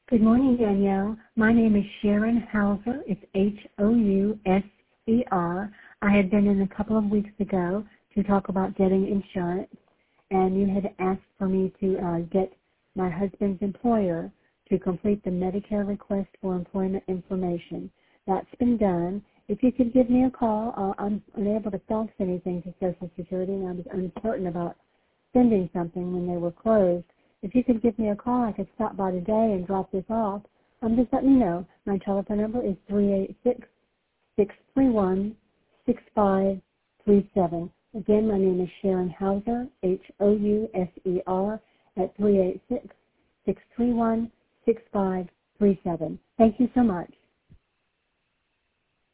Good morning, Danielle. My name is Sharon Hauser. It's Houser. I had been in a couple of weeks ago to talk about getting insurance, and you had asked for me to get my husband's employer to complete the Medicare request for employment information. That's been done. If you could give me a call, I'm unable to fax anything to Social Security, and I was uncertain about sending something when they were closed. If you could give me a call, I could stop by today and drop this off. Just let me know. My telephone number is 386-631-6537. Again, my name is Sharon Hauser, Houser, at 386-631-6537. Thank you so much.